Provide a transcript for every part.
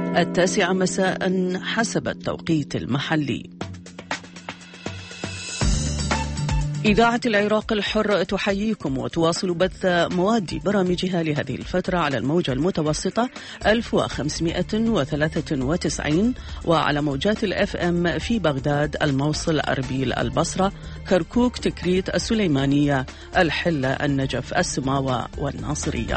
9 مساء حسب التوقيت المحلي. إذاعة العراق الحر تحييكم وتواصل بث مواد برامجها لهذه الفترة على الموجة المتوسطة 1593 وعلى موجات الFM في بغداد، الموصل، أربيل، البصرة، كركوك، تكريت، السليمانية، الحلة، النجف، السماوة والناصرية.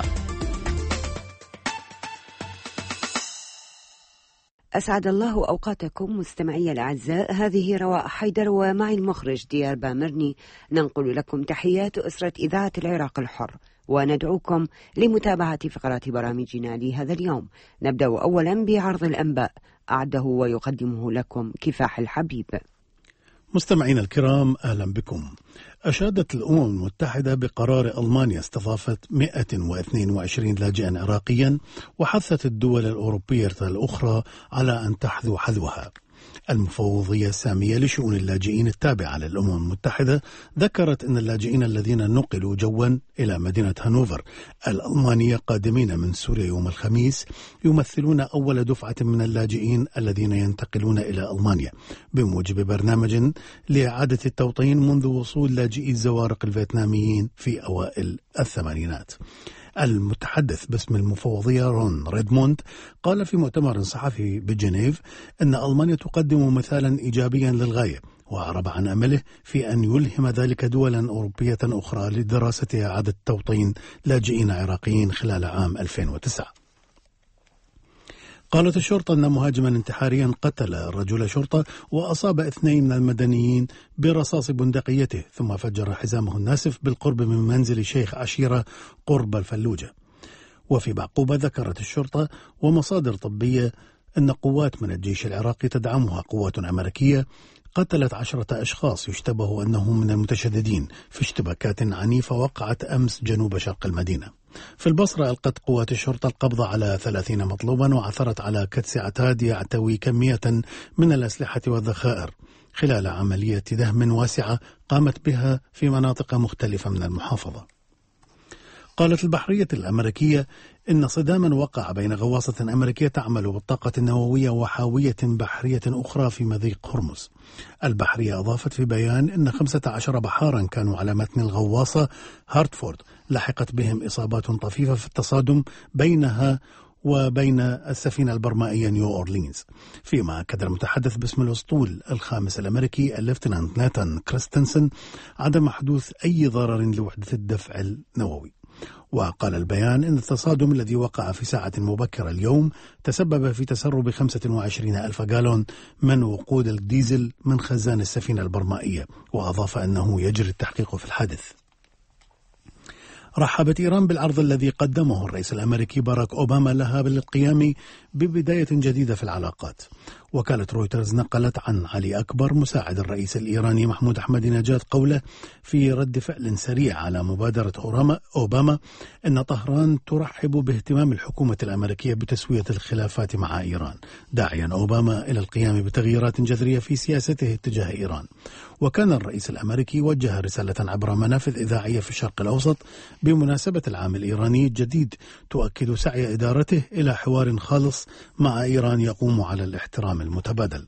أسعد الله أوقاتكم مستمعي الأعزاء، هذه رواء حيدر ومعي المخرج ديار بامرني، ننقل لكم تحيات أسرة إذاعة العراق الحر وندعوكم لمتابعة فقرات برامجنا لهذا اليوم. نبدأ أولا بعرض الأنباء، أعده ويقدمه لكم كفاح الحبيب. مستمعين الكرام، أهلا بكم. أشادت الأمم المتحدة بقرار ألمانيا استضافة 122 لاجئا عراقيا، وحثت الدول الأوروبية الأخرى على أن تحذو حذوها. المفوضية السامية لشؤون اللاجئين التابعة للأمم المتحدة ذكرت أن اللاجئين الذين نقلوا جوا إلى مدينة هانوفر الألمانية قادمين من سوريا يوم الخميس يمثلون أول دفعة من اللاجئين الذين ينتقلون إلى ألمانيا بموجب برنامج لإعادة التوطين منذ وصول لاجئي الزوارق الفيتناميين في أوائل الثمانينات. المتحدث باسم المفوضية رون ريدموند قال في مؤتمر صحفي بجنيف أن ألمانيا تقدم مثالا إيجابيا للغاية، وأعرب عن أمله في أن يلهم ذلك دولا أوروبية أخرى لدراسة إعادة توطين لاجئين عراقيين خلال عام 2009. قالت الشرطة أن مهاجما انتحاريا قتل رجل شرطة وأصاب 2 من المدنيين برصاص بندقيته، ثم فجر حزامه الناسف بالقرب من منزل شيخ عشيرة قرب الفلوجة. وفي بعقوبة ذكرت الشرطة ومصادر طبية أن قوات من الجيش العراقي تدعمها قوات أمريكية قتلت 10 أشخاص يشتبه أنهم من المتشددين في اشتباكات عنيفة وقعت أمس جنوب شرق المدينة. في البصرة ألقت قوات الشرطة القبض على 30 مطلوبا وعثرت على كدس عتاد يعتوي كمية من الأسلحة والذخائر خلال عملية دهم واسعة قامت بها في مناطق مختلفة من المحافظة. قالت البحرية الأمريكية إن صداما وقع بين غواصة أمريكية تعمل بالطاقة النووية وحاوية بحرية أخرى في مضيق هرمز. البحرية أضافت في بيان إن 15 بحارا كانوا على متن الغواصة هارتفورد لحقت بهم إصابات طفيفة في التصادم بينها وبين السفينة البرمائية نيو أورلينز. فيما أكد المتحدث باسم الأسطول الخامس الأمريكي الليفتنانت ناتان كريستنسن عدم حدوث أي ضرر لوحدة الدفع النووي. وقال البيان إن التصادم الذي وقع في ساعة مبكرة اليوم تسبب في تسرب 25,000 جالون من وقود الديزل من خزان السفينة البرمائية، وأضاف أنه يجري التحقيق في الحادث. رحبت إيران بالعرض الذي قدمه الرئيس الأمريكي باراك أوباما لها للقيام ببداية جديدة في العلاقات. وكالة رويترز نقلت عن علي أكبر مساعد الرئيس الإيراني محمود أحمدي نجاد قوله في رد فعل سريع على مبادرة أوباما أن طهران ترحب باهتمام الحكومة الأمريكية بتسوية الخلافات مع إيران، داعيا أوباما إلى القيام بتغييرات جذرية في سياسته اتجاه إيران. وكان الرئيس الأمريكي وجه رسالة عبر منافذ إذاعية في الشرق الأوسط بمناسبة العام الإيراني الجديد تؤكد سعي إدارته إلى حوار خالص مع إيران يقوم على الاحترام المتبادل.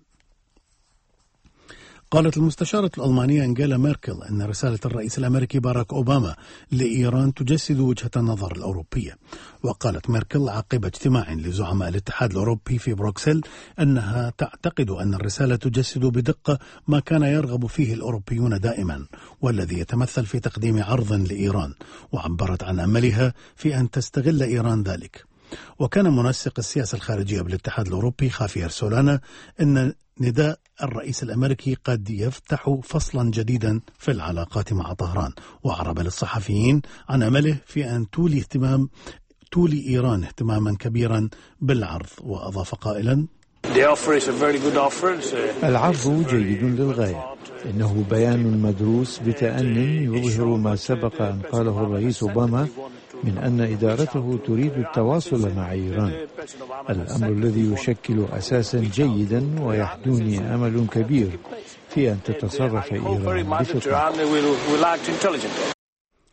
قالت المستشارة الألمانية أنجيلا ميركل أن رسالة الرئيس الأمريكي باراك أوباما لإيران تجسد وجهة النظر الأوروبية. وقالت ميركل عقب اجتماع لزعماء الاتحاد الأوروبي في بروكسل أنها تعتقد أن الرسالة تجسد بدقة ما كان يرغب فيه الأوروبيون دائما، والذي يتمثل في تقديم عرض لإيران، وعبرت عن أملها في أن تستغل إيران ذلك. وكان منسق السياسة الخارجية بالاتحاد الأوروبي خافير سولانا أن نداء الرئيس الأمريكي قد يفتح فصلا جديدا في العلاقات مع طهران، وأعرب للصحفيين عن أمله في أن تولي إيران اهتماما كبيرا بالعرض. وأضاف قائلا: العرض جيد للغاية، إنه بيان مدروس بتأن يظهر ما سبق أن قاله الرئيس أوباما من أن إدارته تريد التواصل مع إيران، الأمر الذي يشكل أساسا جيدا ويحدوني أمل كبير في أن تتصرف إيران بفطنة.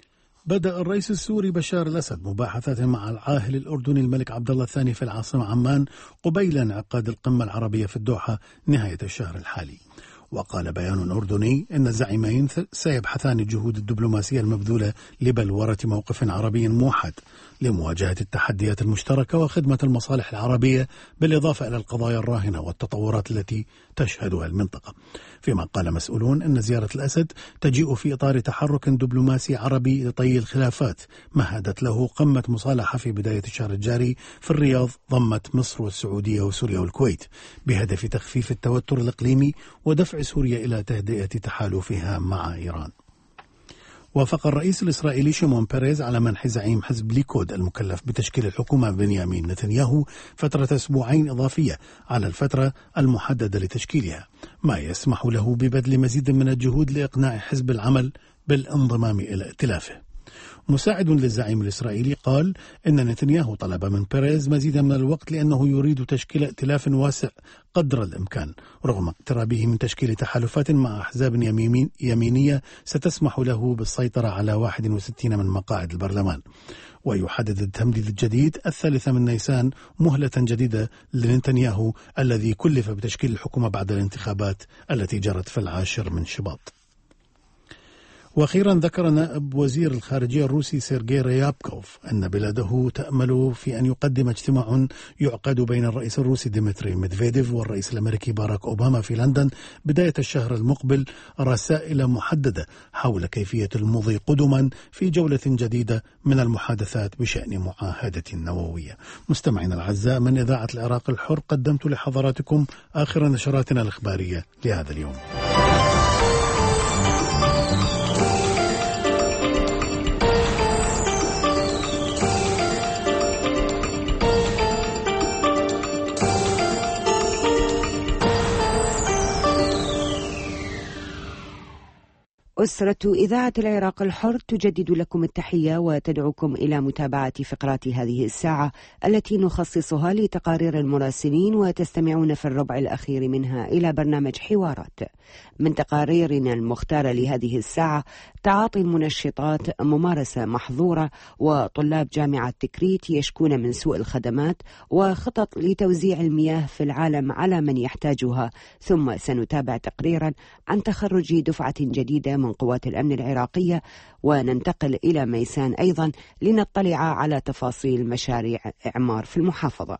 بدأ الرئيس السوري بشار الأسد مباحثات مع العاهل الأردني الملك عبد الله الثاني في العاصمة عمان قبيل انعقاد القمة العربية في الدوحة نهاية الشهر الحالي. وقال بيان أردني أن الزعيمين سيبحثان الجهود الدبلوماسية المبذولة لبلورة موقف عربي موحد لمواجهة التحديات المشتركة وخدمة المصالح العربية بالإضافة إلى القضايا الراهنة والتطورات التي تشهدها المنطقة. فيما قال مسؤولون أن زيارة الأسد تجيء في إطار تحرك دبلوماسي عربي لطي الخلافات مهدت له قمة مصالحة في بداية الشهر الجاري في الرياض ضمت مصر والسعودية وسوريا والكويت بهدف تخفيف التوتر الإقليمي ودفع سوريا إلى تهدئة تحالفها مع إيران. وافق الرئيس الإسرائيلي شيمون بيريز على منح زعيم حزب ليكود المكلف بتشكيل الحكومة بنيامين نتنياهو فترة أسبوعين إضافية على الفترة المحددة لتشكيلها، ما يسمح له ببذل مزيد من الجهود لإقناع حزب العمل بالانضمام إلى ائتلافه. مساعد للزعيم الإسرائيلي قال إن نتنياهو طلب من بيريز مزيدا من الوقت لأنه يريد تشكيل ائتلاف واسع قدر الإمكان رغم اقترابه من تشكيل تحالفات مع أحزاب يمينية ستسمح له بالسيطرة على 61 من مقاعد البرلمان. ويحدد التمديد الجديد 3 من نيسان مهلة جديدة لنتنياهو الذي كلف بتشكيل الحكومة بعد الانتخابات التي جرت في 10 من شباط. وأخيرا ذكر نائب وزير الخارجية الروسي سيرجي ريابكوف أن بلاده تأمل في أن يقدم اجتماع يعقد بين الرئيس الروسي ديمتري ميدفيديف والرئيس الأمريكي باراك أوباما في لندن بداية الشهر المقبل رسائل محددة حول كيفية المضي قدما في جولة جديدة من المحادثات بشأن معاهدة نووية. مستمعينا الأعزاء، من إذاعة العراق الحر قدمت لحضراتكم آخر نشراتنا الإخبارية لهذا اليوم. أسرة إذاعة العراق الحر تجدد لكم التحية وتدعوكم إلى متابعة فقرات هذه الساعة التي نخصصها لتقارير المراسلين، وتستمعون في الربع الأخير منها إلى برنامج حوارات. من تقاريرنا المختارة لهذه الساعة: تعاطي المنشطات ممارسة محظورة، وطلاب جامعة تكريت يشكون من سوء الخدمات، وخطط لتوزيع المياه في العالم على من يحتاجها. ثم سنتابع تقريرا عن تخرج دفعة جديدة من قوات الأمن العراقية، وننتقل إلى ميسان أيضا لنطلع على تفاصيل مشاريع إعمار في المحافظة.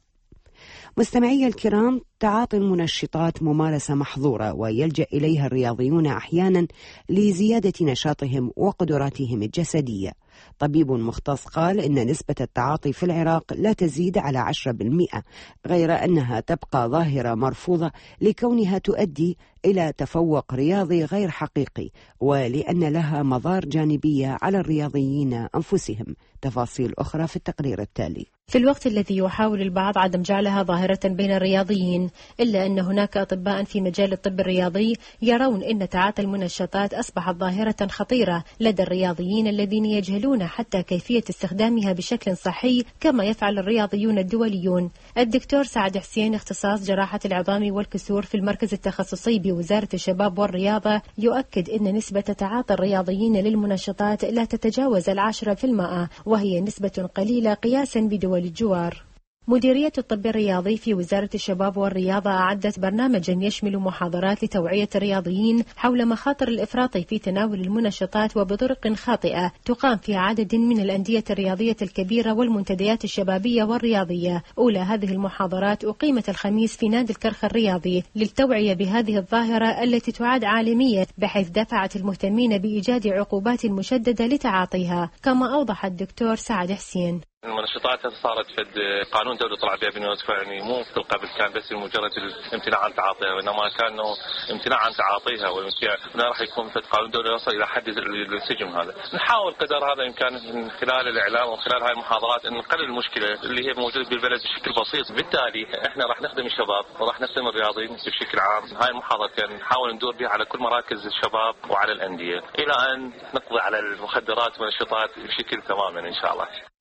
مستمعي الكرام، تعاطي المنشطات ممارسة محظورة ويلجأ إليها الرياضيون أحيانا لزيادة نشاطهم وقدراتهم الجسدية. طبيب مختص قال إن نسبة التعاطي في العراق لا تزيد على 10%، غير أنها تبقى ظاهرة مرفوضة لكونها تؤدي إلى تفوق رياضي غير حقيقي، ولأن لها مضار جانبية على الرياضيين أنفسهم. تفاصيل أخرى في التقرير التالي. في الوقت الذي يحاول البعض عدم جعلها ظاهرة بين الرياضيين، إلا أن هناك أطباء في مجال الطب الرياضي يرون أن تعاطي المنشطات أصبحت ظاهرة خطيرة لدى الرياضيين الذين يجهلون حتى كيفية استخدامها بشكل صحي كما يفعل الرياضيون الدوليون. الدكتور سعد حسين، اختصاص جراحة العظام والكسور في المركز التخصصي بوزارة الشباب والرياضة، يؤكد أن نسبة تعاطي الرياضيين للمنشطات لا تتجاوز 10%، وهي نسبة قليلة قياسا بدول الجوار. مديرية الطب الرياضي في وزارة الشباب والرياضة أعدت برنامجا يشمل محاضرات لتوعية الرياضيين حول مخاطر الإفراط في تناول المنشطات وبطرق خاطئة تقام في عدد من الأندية الرياضية الكبيرة والمنتديات الشبابية والرياضية. أولى هذه المحاضرات أقيمت الخميس في نادي الكرخ الرياضي للتوعية بهذه الظاهرة التي تعد عالمية، بحيث دفعت المهتمين بإيجاد عقوبات مشددة لتعاطيها. كما أوضح الدكتور سعد حسين: المنشطات صارت فد قانون دولة طلع بها بالنسبة، يعني مو مثل قبل كان بس مجرد الامتناع عن تعاطيها، وإنما كان امتناع عن تعاطيها هنا راح يكون فد قانون دولة يوصل إلى حد السجن. هذا نحاول قدر هذا الإمكان من خلال الإعلام وخلال هاي المحاضرات أن نقلل المشكلة اللي هي موجودة بالبلد بشكل بسيط. بالتالي إحنا راح نخدم الشباب وراح نخدم الرياضيين بشكل عام. هاي المحاضرة كان نحاول ندور بها على كل مراكز الشباب وعلى الأندية إلى أن نقضي على المخدرات والنشاطات بشكل تماما إن شاء الله.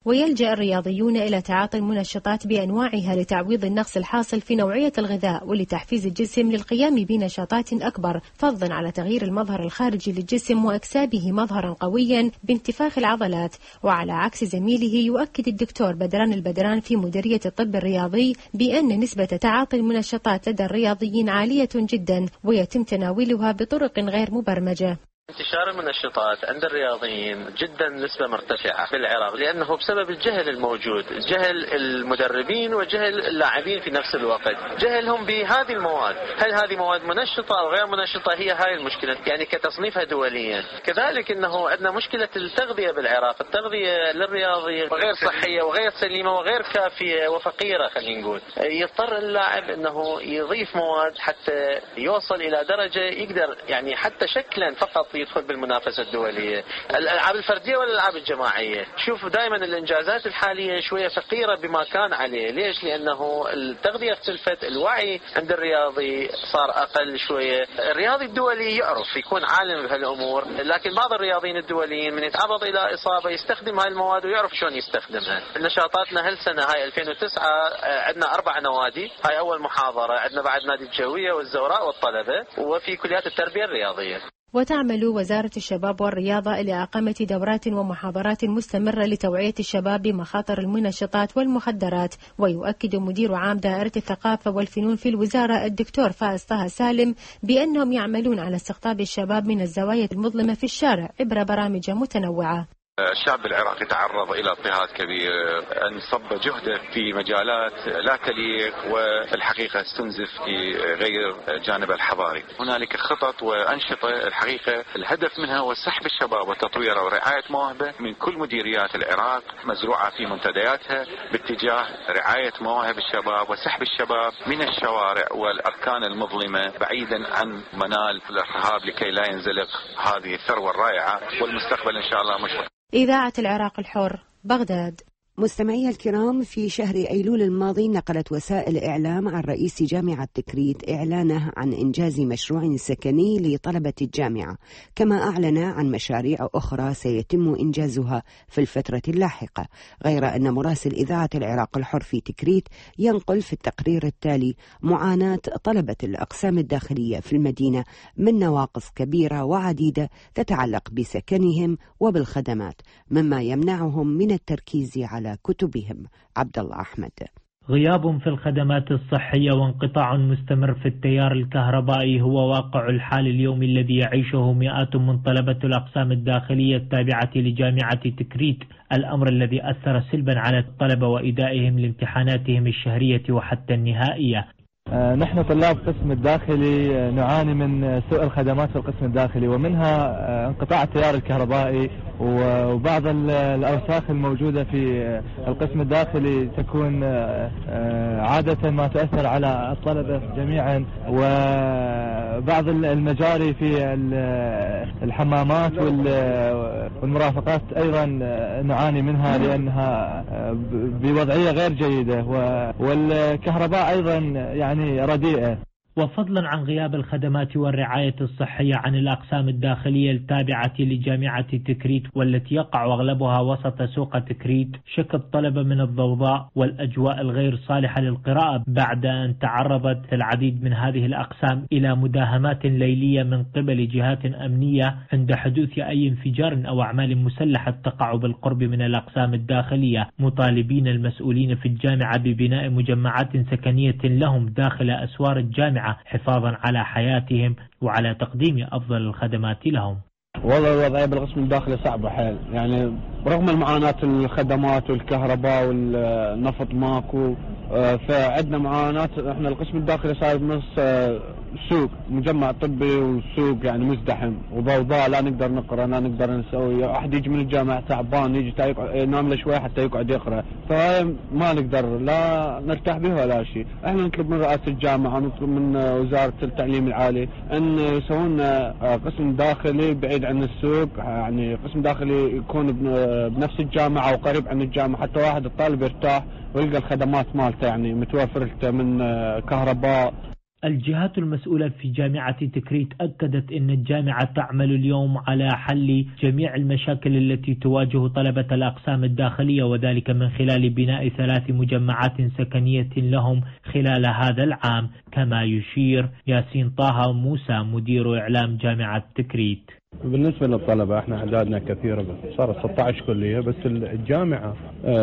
ويلجأ الرياضيون إلى تعاطي المنشطات بأنواعها لتعويض النقص الحاصل في نوعية الغذاء ولتحفيز الجسم للقيام بنشاطات أكبر، فضلا على تغيير المظهر الخارجي للجسم وإكسابه مظهرا قويا بانتفاخ العضلات. وعلى عكس زميله، يؤكد الدكتور بدران البدران في مديرية الطب الرياضي بأن نسبة تعاطي المنشطات لدى الرياضيين عالية جدا، ويتم تناولها بطرق غير مبرمجة. انتشار المنشطات عند الرياضيين جدا نسبة مرتفعة في العراق، لأنه بسبب الجهل الموجود، جهل المدربين وجهل اللاعبين في نفس الوقت، جهلهم بهذه المواد. هل هذه مواد منشطة أو غير منشطة؟ هي هاي المشكلة، يعني كتصنيفها دوليا. كذلك أنه عندنا مشكلة التغذية بالعراق، التغذية للرياضي غير صحية وغير سليمة وغير كافية وفقيرة. خلينا نقول يضطر اللاعب أنه يضيف مواد حتى يوصل إلى درجة يقدر يعني حتى شكلا فقط يدخل بالمنافسة الدولية. الألعاب الفردية والألعاب الجماعية، شوف دائما الإنجازات الحالية شوية فقيرة بما كان عليه. ليش؟ لأنه التغذية اختلفت، الوعي عند الرياضي صار أقل شوية. الرياضي الدولي يعرف يكون عالم بهالأمور، لكن بعض الرياضيين الدوليين من يتعرض إلى إصابة يستخدم هاي المواد ويعرف شلون يستخدمها. نشاطاتنا هالسنة هاي 2009 عندنا 4 نوادي، هاي أول محاضرة. عندنا بعد نادي الجوية والزوراء والطلبة، وفي كليات التربية الرياضية. وتعمل وزارة الشباب والرياضة إلى إقامة دورات ومحاضرات مستمرة لتوعية الشباب بمخاطر المنشطات والمخدرات. ويؤكد مدير عام دائرة الثقافة والفنون في الوزارة الدكتور فائز طه سالم بأنهم يعملون على استقطاب الشباب من الزوايا المظلمة في الشارع عبر برامج متنوعة. الشعب العراقي تعرض إلى اضطهاد كبير، انصب جهده في مجالات لا تليق والحقيقة استنزف في غير جانب الحضاري. هنالك خطط وأنشطة الحقيقة الهدف منها هو سحب الشباب وتطويره ورعاية مواهبه من كل مديريات العراق، مزروعة في منتدياتها باتجاه رعاية مواهب الشباب وسحب الشباب من الشوارع والأركان المظلمة بعيدا عن منال الإرهاب لكي لا ينزلق هذه الثروة الرائعة، والمستقبل إن شاء الله مشرق. إذاعة العراق الحر، بغداد. مستمعي الكرام، في شهر أيلول الماضي نقلت وسائل إعلام عن رئيس جامعة تكريت إعلانه عن إنجاز مشروع سكني لطلبة الجامعة، كما أعلن عن مشاريع أخرى سيتم إنجازها في الفترة اللاحقة. غير أن مراسل إذاعة العراق الحر في تكريت ينقل في التقرير التالي معاناة طلبة الأقسام الداخلية في المدينة من نواقص كبيرة وعديدة تتعلق بسكنهم وبالخدمات، مما يمنعهم من التركيز على كتبهم. عبد الله أحمد. غياب في الخدمات الصحية وانقطاع مستمر في التيار الكهربائي هو واقع الحال اليومي الذي يعيشه مئات من طلبة الأقسام الداخلية التابعة لجامعة تكريت، الأمر الذي أثر سلبا على الطلبة وإدائهم لامتحاناتهم الشهرية وحتى النهائية. نحن طلاب القسم الداخلي نعاني من سوء الخدمات في القسم الداخلي، ومنها انقطاع التيار الكهربائي وبعض الأوساخ الموجودة في القسم الداخلي تكون عادة ما تؤثر على الطلبة جميعا، وبعض المجاري في الحمامات والمرافقات أيضا نعاني منها لأنها بوضعية غير جيدة، والكهرباء أيضا يعني رديئة. وفضلا عن غياب الخدمات والرعاية الصحية عن الأقسام الداخلية التابعة لجامعة تكريت والتي يقع أغلبها وسط سوق تكريت، شك الطلبة من الضوضاء والأجواء الغير صالحة للقراءة بعد أن تعرضت العديد من هذه الأقسام إلى مداهمات ليلية من قبل جهات أمنية عند حدوث أي انفجار أو أعمال مسلحة تقع بالقرب من الأقسام الداخلية، مطالبين المسؤولين في الجامعة ببناء مجمعات سكنية لهم داخل أسوار الجامعة حفاظا على حياتهم وعلى تقديم أفضل الخدمات لهم. والله الوضعية بالقسم الداخلي صعبة حيل، يعني رغم المعاناة الخدمات والكهرباء والنفط ماكو، فعندنا معاناة. احنا القسم الداخلي صار بنص سوق، مجمع طبي وسوق يعني مزدحم وضوضاء، لا نقدر نقرأ لا نقدر نسوي. أحد يجي من الجامعة تعبان يجي ينام له شوي حتى يقعد يقرأ، فما نقدر لا نرتاح به ولا شيء. احنا نطلب من رئاسة الجامعة، نطلب من وزارة التعليم العالي أن يسوون قسم داخلي بعيد عن السوق، يعني قسم داخلي يكون بنفس الجامعة وقريب عن الجامعة حتى واحد الطالب يرتاح ويلقى الخدمات مالته يعني متوفرة من كهرباء. الجهات المسؤولة في جامعة تكريت أكدت أن الجامعة تعمل اليوم على حل جميع المشاكل التي تواجه طلبة الأقسام الداخلية، وذلك من خلال بناء 3 مجمعات سكنية لهم خلال هذا العام، كما يشير ياسين طه موسى مدير إعلام جامعة تكريت. بالنسبة للطلبة احنا أعدادنا كثيرة، صارت 16 كلية، بس الجامعة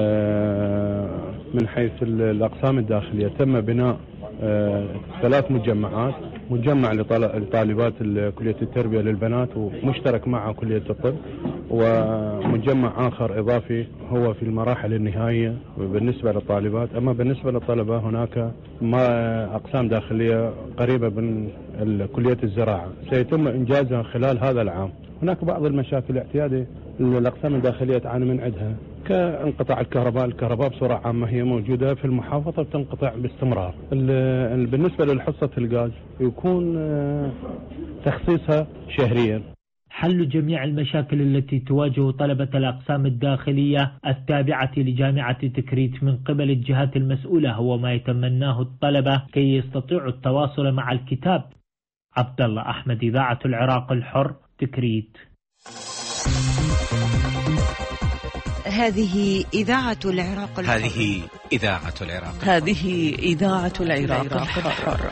من حيث الأقسام الداخلية تم بناء 3 مجمعات، مجمع لطالبات كلية التربية للبنات ومشترك مع كلية الطب، ومجمع آخر إضافي هو في المراحل النهائية بالنسبة للطالبات. أما بالنسبة للطلبة هناك أقسام داخلية قريبة من كلية الزراعة سيتم إنجازها خلال هذا العام. هناك بعض المشاكل الاعتيادية الأقسام الداخلية تعاني من عندها كانقطاع الكهرباء بصورة عامة هي موجودة في المحافظة وتنقطع باستمرار. بالنسبة للحصة الغاز يكون تخصيصها شهريا. حل جميع المشاكل التي تواجه طلبة الأقسام الداخلية التابعة لجامعة تكريت من قبل الجهات المسؤولة هو ما يتمناه الطلبة كي يستطيعوا التواصل مع الكتاب. عبد الله أحمد، إذاعة العراق الحر، تكريت. هذه إذاعة العراق الحر. هذه إذاعة العراق. هذه إذاعة العراق الحر.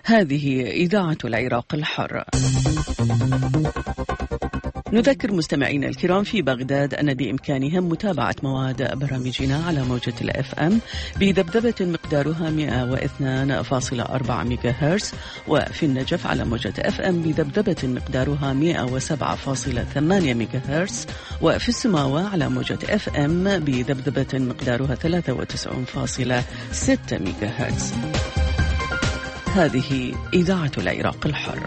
هذه إذاعة العراق الحر. نذكر مستمعينا الكرام في بغداد أن بإمكانهم متابعة مواد برامجنا على موجة الFM بذبذبة مقدارها 102.4 ميجا هرتز، وفي النجف على موجة FM بذبذبة مقدارها 107.8 ميجا هرتز، وفي السماوة على موجة FM بذبذبة مقدارها 93.6 ميجا هرتز. هذه إذاعة العراق الحر.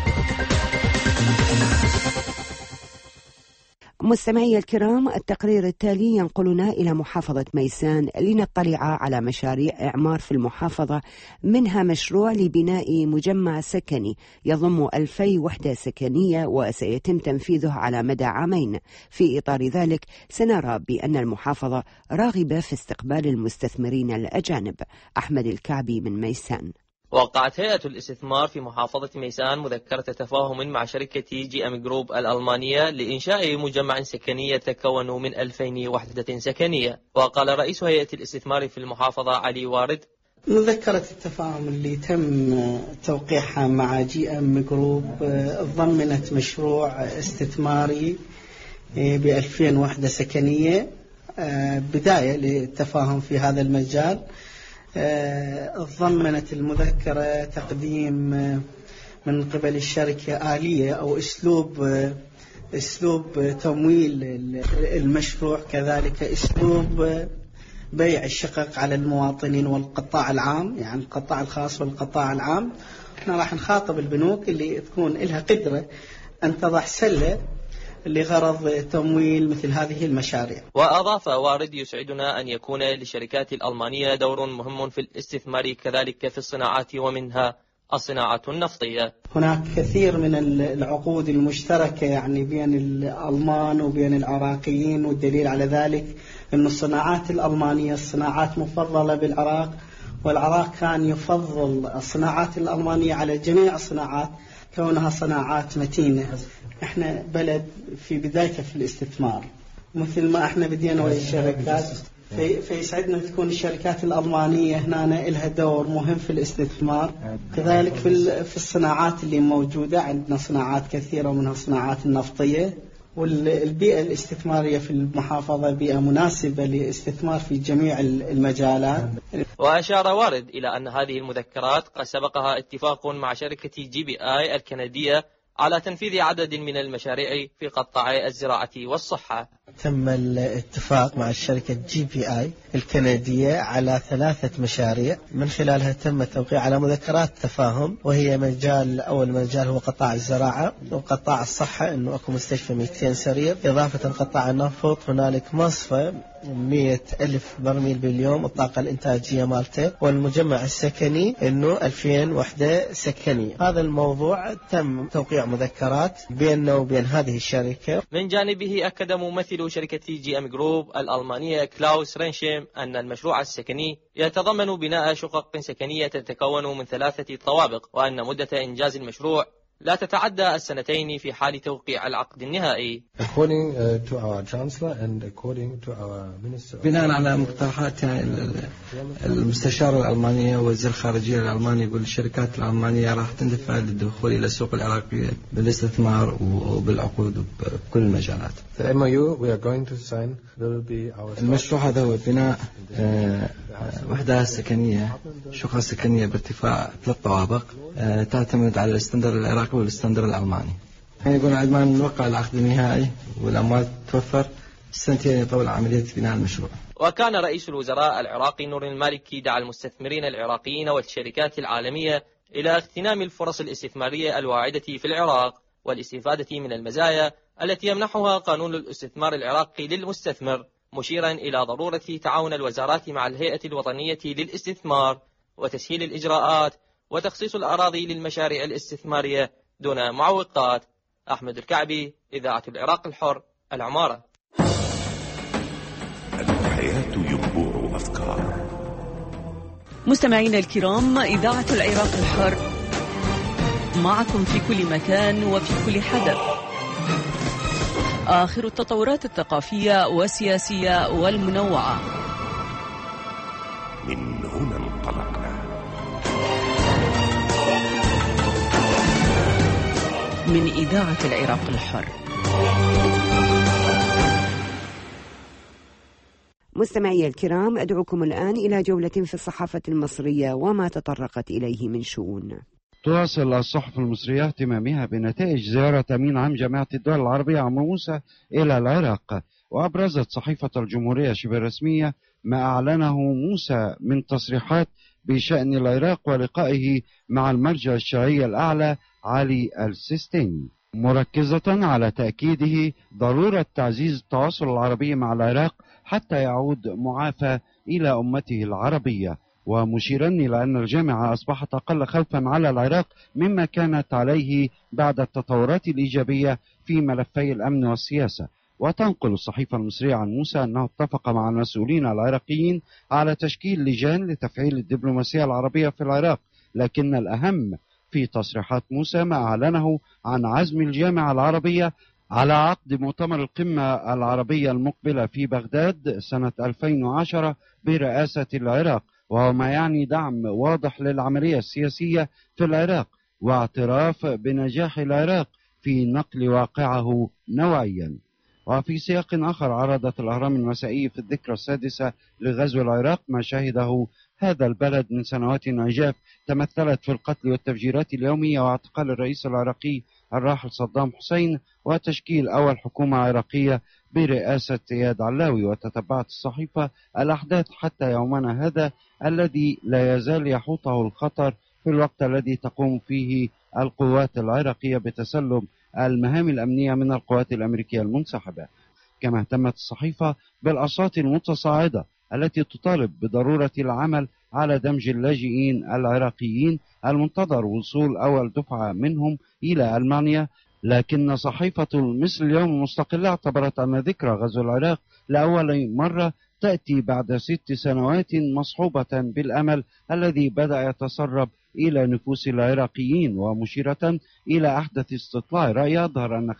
مستمعي الكرام، التقرير التالي ينقلنا إلى محافظة ميسان لنطلع على مشاريع إعمار في المحافظة، منها مشروع لبناء مجمع سكني يضم 2000 وحدة سكنية وسيتم تنفيذه على مدى عامين. في إطار ذلك سنرى بأن المحافظة راغبة في استقبال المستثمرين الأجانب. أحمد الكعبي من ميسان. وقعت هيئة الاستثمار في محافظة ميسان مذكرة تفاهم مع شركة GM جروب الألمانية لإنشاء مجمع سكني يتكون من 2000 وحدة سكنية. وقال رئيس هيئة الاستثمار في المحافظة علي وارد: مذكرة التفاهم اللي تم توقيعها مع GM جروب ضمنت مشروع استثماري ب2000 وحدة سكنية، بداية للتفاهم في هذا المجال. ضمنت المذكرة تقديم من قبل الشركة آلية أو أسلوب تمويل المشروع، كذلك أسلوب بيع الشقق على المواطنين والقطاع العام، يعني القطاع الخاص والقطاع العام. احنا راح نخاطب البنوك اللي تكون لها قدرة أن تضع سلة لغرض تمويل مثل هذه المشاريع. وأضاف وارد: يسعدنا أن يكون للشركات الألمانية دور مهم في الاستثمار كذلك في الصناعات ومنها الصناعة النفطية. هناك كثير من العقود المشتركة يعني بين الألمان وبين العراقيين، والدليل على ذلك أن الصناعات الألمانية الصناعات مفضلة بالعراق، والعراق كان يفضل الصناعات الألمانية على جميع الصناعات كونها صناعات متينة. احنا بلد في بدايته في الاستثمار، مثل ما احنا بدينا ويا الشركات، فيسعدنا تكون الشركات الألمانية هنا لها دور مهم في الاستثمار. كذلك في الصناعات اللي موجودة عندنا صناعات كثيرة ومنها الصناعات النفطية، والبيئة الاستثمارية في المحافظة بيئة مناسبة للاستثمار في جميع المجالات. وأشار وارد إلى أن هذه المذكرات قد سبقها اتفاق مع شركة GBI الكندية على تنفيذ عدد من المشاريع في قطاعي الزراعة والصحة. تم الاتفاق مع الشركة GBI الكندية على 3 مشاريع، من خلالها تم التوقيع على مذكرات تفاهم، وهي أول مجال هو قطاع الزراعة، وقطاع الصحة إنه أكو مستشفى 200 سرير، إضافة قطاع النفط هنالك مصفى 100,000 برميل باليوم الطاقة الإنتاجية مالته، والمجمع السكني إنه 2000 وحدة سكنية. هذا الموضوع تم توقيع مذكرات بيننا وبين هذه الشركة. من جانبه أكد ممثل شركة GM جروب الألمانية كلاوس رينشيم أن المشروع السكني يتضمن بناء شقق سكنية تتكون من 3 طوابق، وأن مدة إنجاز المشروع لا تتعدى 2 في حال توقيع العقد النهائي. بناء على مقترحات المستشار الألمانية ووزير الخارجية الألماني يقول الشركات الألمانية راح تندفع للدخول إلى السوق العراقية بالاستثمار وبالعقود بكل المجالات. المشروع هذا هو بناء وحدة سكنية، شقة سكنية بارتفاع 3 طوابق تعتمد على الستاندر العراقي والستاندر الألماني. يعني يقول عندما نوقع العقد النهائي والأموال توفر 2 يطول عملية بناء المشروع. وكان رئيس الوزراء العراقي نور المالكي دعا المستثمرين العراقيين والشركات العالمية إلى اغتنام الفرص الاستثمارية الواعدة في العراق والاستفادة من المزايا التي يمنحها قانون الاستثمار العراقي للمستثمر، مشيرا إلى ضرورة تعاون الوزارات مع الهيئة الوطنية للاستثمار وتسهيل الإجراءات وتخصيص الأراضي للمشاريع الاستثمارية دون معوقات. أحمد الكعبي، إذاعة العراق الحر، العمارة. الحياة ينبوع أفكار. مستمعينا الكرام، إذاعة العراق الحر معكم في كل مكان وفي كل حدث. آخر التطورات الثقافية والسياسية والمنوعة. من هنا انطلقنا. من إذاعة العراق الحر. مستمعي الكرام، أدعوكم الآن إلى جولة في الصحافة المصرية وما تطرقت إليه من شؤون. تواصل الصحف المصرية اهتمامها بنتائج زيارة أمين عام جامعة الدول العربية عمرو موسى إلى العراق، وأبرزت صحيفة الجمهورية شبه رسمية ما أعلنه موسى من تصريحات بشأن العراق ولقائه مع المرجع الشرعي الأعلى علي السيستاني، مركزة على تأكيده ضرورة تعزيز التواصل العربي مع العراق حتى يعود معافى إلى أمته العربية، ومشيرا إلى أن الجامعة أصبحت أقل خوفا على العراق مما كانت عليه بعد التطورات الإيجابية في ملفي الأمن والسياسة. وتنقل الصحيفة المصرية عن موسى أنه اتفق مع المسؤولين العراقيين على تشكيل لجان لتفعيل الدبلوماسية العربية في العراق، لكن الأهم في تصريحات موسى ما أعلنه عن عزم الجامعة العربية على عقد مؤتمر القمة العربية المقبلة في بغداد سنة 2010 برئاسة العراق، وهو ما يعني دعم واضح للعملية السياسية في العراق واعتراف بنجاح العراق في نقل واقعه نوعيا. وفي سياق آخر، عرضت الأهرام المسائي في الذكرى السادسة لغزو العراق ما شهده هذا البلد من سنوات عجاف تمثلت في القتل والتفجيرات اليومية واعتقال الرئيس العراقي الراحل صدام حسين وتشكيل أول حكومة عراقية برئاسة إياد علاوي. وتتبعت الصحيفة الأحداث حتى يومنا هذا الذي لا يزال يحوطه الخطر في الوقت الذي تقوم فيه القوات العراقية بتسلم المهام الأمنية من القوات الأمريكية المنسحبة. كما اهتمت الصحيفة بالأصوات المتصاعدة التي تطالب بضرورة العمل على دمج اللاجئين العراقيين المنتظر وصول أول دفعة منهم إلى ألمانيا، لكن صحيفة مصر اليوم المستقلة اعتبرت أن ذكرى غزو العراق لأول مرة تأتي بعد 6 سنوات مصحوبة بالأمل الذي بدأ يتسرب إلى نفوس العراقيين، ومشيرة إلى أحدث استطلاع رأي يظهر أن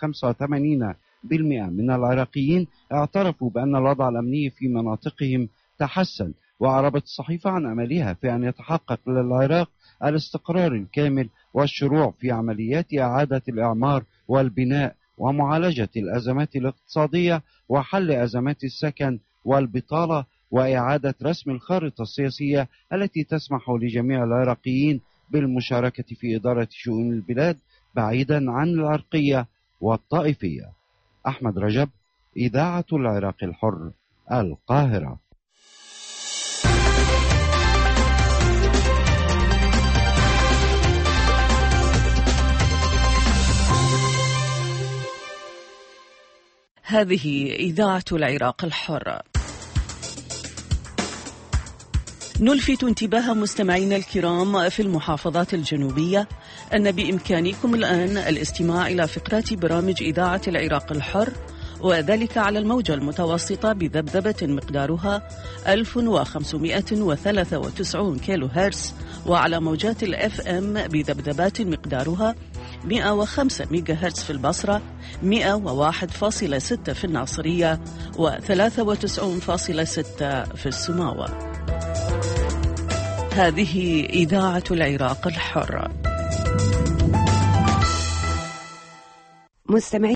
85% من العراقيين اعترفوا بأن الوضع الأمني في مناطقهم تحسن. وأعربت الصحيفة عن أملها في أن يتحقق للعراق الاستقرار الكامل والشروع في عمليات إعادة الإعمار والبناء ومعالجة الأزمات الاقتصادية وحل أزمات السكن والبطالة وإعادة رسم الخارطة السياسية التي تسمح لجميع العراقيين بالمشاركة في إدارة شؤون البلاد بعيدا عن العرقية والطائفية. أحمد رجب، إذاعة العراق الحر، القاهرة. هذه إذاعة العراق الحر. نلفت انتباه مستمعينا الكرام في المحافظات الجنوبية أن بإمكانكم الآن الاستماع إلى فقرات برامج إذاعة العراق الحر، وذلك على الموجة المتوسطة بذبذبة مقدارها 1593 كيلو هرتز، وعلى موجات الأف أم بذبذبات مقدارها 105 ميجا هرتز في البصرة، 101.6 في الناصرية، و93.6 في السماوة. هذه إذاعة العراق الحر. مستمعين